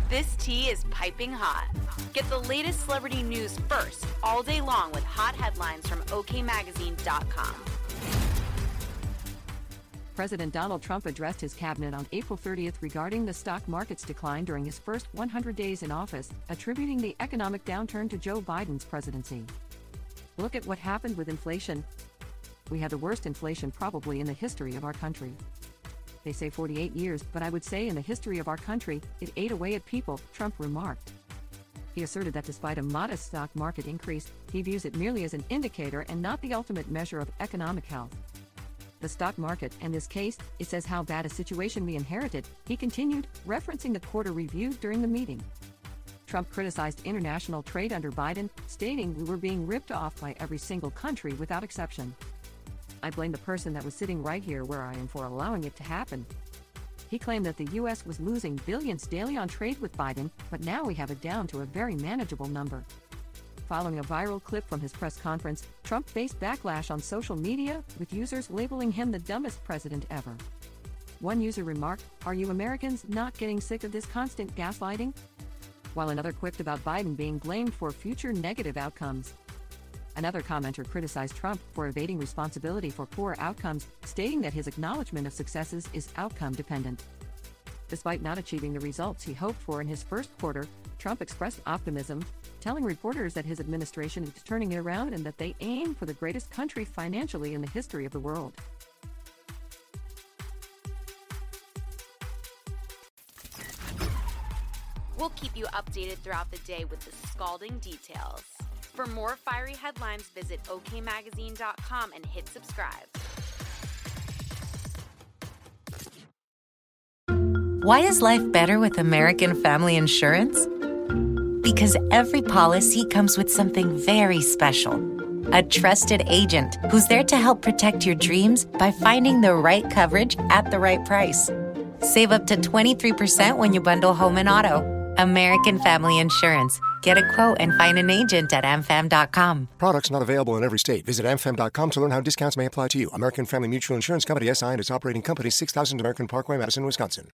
This tea is piping hot. Get the latest celebrity news first all day long with hot headlines from okmagazine.com. President Donald Trump addressed his cabinet on April 30th regarding the stock market's decline during his first 100 days in office, attributing the economic downturn to Joe Biden's presidency. Look at what happened with inflation. We had the worst inflation probably in the history of our country. They say 48 years, but I would say in the history of our country, it ate away at people, Trump remarked. He asserted that despite a modest stock market increase, he views it merely as an indicator and not the ultimate measure of economic health. The stock market, in this case, it says how bad a situation we inherited, he continued, referencing the quarter review during the meeting. Trump criticized international trade under Biden, stating we were being ripped off by every single country without exception. I blame the person that was sitting right here where I am for allowing it to happen. He claimed that the U.S. was losing billions daily on trade with Biden, but now we have it down to a very manageable number. Following a viral clip from his press conference, Trump faced backlash on social media, with users labeling him the dumbest president ever. One user remarked, "Are you Americans not getting sick of this constant gaslighting?" While another quipped about Biden being blamed for future negative outcomes. Another commenter criticized Trump for evading responsibility for poor outcomes, stating that his acknowledgement of successes is outcome-dependent. Despite not achieving the results he hoped for in his first quarter, Trump expressed optimism, telling reporters that his administration is turning it around and that they aim for the greatest country financially in the history of the world. We'll keep you updated throughout the day with the scalding details. For more fiery headlines, visit okmagazine.com and hit subscribe. Why is life better with American Family Insurance? Because every policy comes with something very special. A trusted agent who's there to help protect your dreams by finding the right coverage at the right price. Save up to 23% when you bundle home and auto. American Family Insurance. Get a quote and find an agent at amfam.com. Products not available in every state. Visit amfam.com to learn how discounts may apply to you. American Family Mutual Insurance Company, SI and its operating company, 6000 American Parkway, Madison, Wisconsin.